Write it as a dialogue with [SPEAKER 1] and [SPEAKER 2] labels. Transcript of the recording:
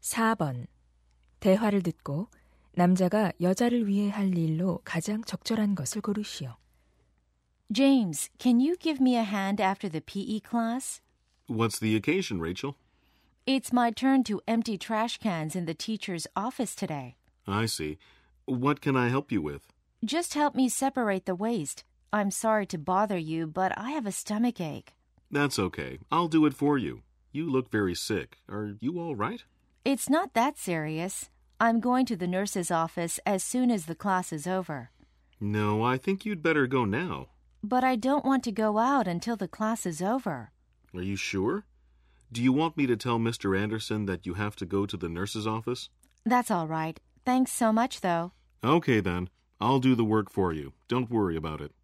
[SPEAKER 1] 4번. 대화를 듣고 남자가 여자를 위해 할 일로 가장 적절한 것을 고르시오.
[SPEAKER 2] James, can you give me a hand after the PE class?
[SPEAKER 3] What's the occasion, Rachel?
[SPEAKER 2] It's my turn to empty trash cans in the teacher's office today.
[SPEAKER 3] I see. What can I help you with?
[SPEAKER 2] Just help me separate the waste. I'm sorry to bother you, but I have a stomachache.
[SPEAKER 3] That's okay. I'll do it for you. You look very sick. Are you all right?
[SPEAKER 2] It's not that serious. I'm going to the nurse's office as soon as the class is over.
[SPEAKER 3] No, I think you'd better go now.
[SPEAKER 2] But I don't want to go out until the class is over.
[SPEAKER 3] Are you sure? Do you want me to tell Mr. Anderson that you have to go to the nurse's office?
[SPEAKER 2] That's all right. Thanks so much, though.
[SPEAKER 3] Okay, then. I'll do the work for you. Don't worry about it.